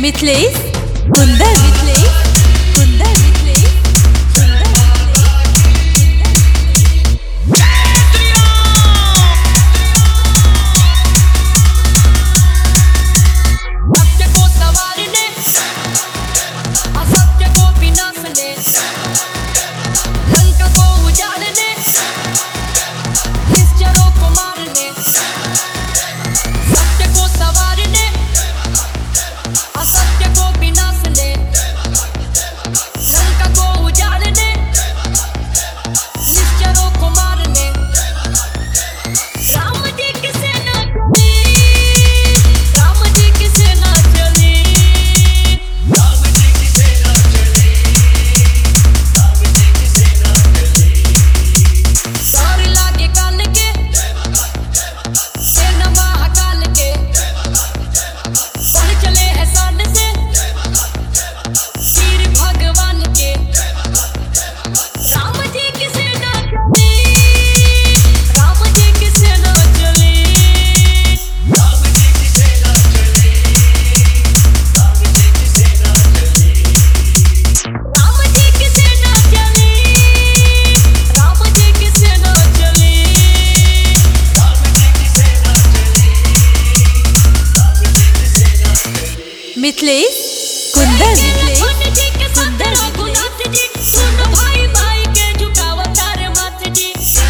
मिथिलेश कुंदन मिथिलेश कुंदन मिथिलेश सत्य को संवारने असत्य को विनाशने लंका को उजाड़ने निश्चरों को मारने सत्य को संवारने असत्य को विनाशने लंका को उजाड़ने निश्चरों को मारने राम जी की सेना चली राम जी की सेना चली राम जी की सेना चली राम जी की सेना चली डर लागे काल के सेना महाकाल के बढ़ चले हैं सान से वीर भगवान के राम जी की सेना चली राम जी की सेना चली राम जी की सेना चली राम जी की सेना चली राम जी की सेना चली राम जी की सेना चली राम जी की सेना चली राम जी की सेना चली मिथिलेश कुंदन मिथिलेश जी के संत रघुनाथ जी सुनो भाई भाई के झुकाओ तार मत जी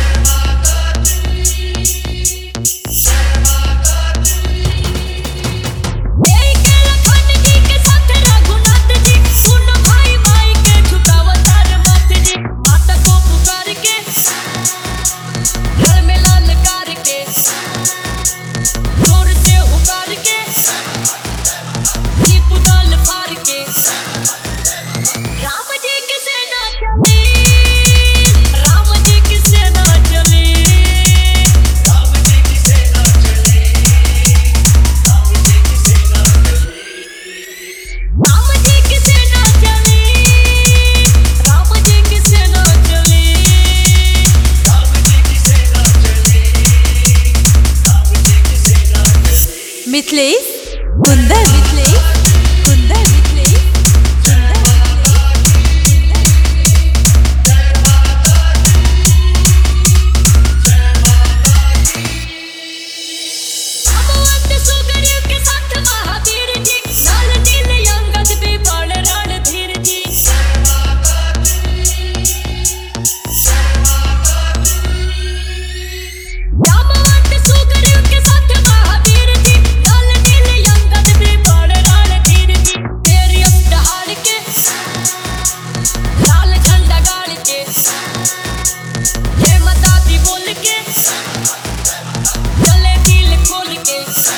के लखन जी के संत रघुनाथ जी सुनो भाई भाई के झुकाओ तार मत जी माता को पुकार के घर में ललकार के जोर से हुकार के दीप डाल फाड़ के राम जी की सेना चली राम जी की सेना चली राम जी की सेना चली राम जी की सेना चली राम जी की सेना चली राम जी की सेना चली राम जी की सेना चली राम जी की सेना चली मिथिलेश कुंदन मिथिलेश कुंदन मिथिलेश भगवंत सुग्रीव के साथ महावीर जी लाल नील अंगद भी बड़ रणधीर जी भगवंत सुग्रीव के साथ महावीर जी लाल नील अंगद भी बड़ रणधीर जी तेरी दहाड़ के लाल झंडा गाड़ के जय माता दी बोल के चले दिल खोल के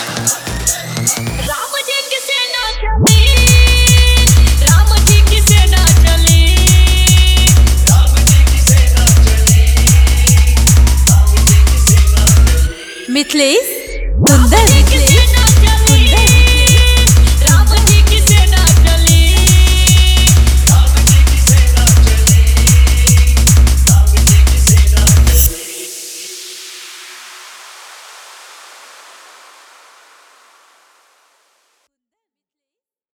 राम जी की सेना चली राम जी की सेना चली राम जी की सेना चली राम जी की सेना चली मिथिलेश कुंदन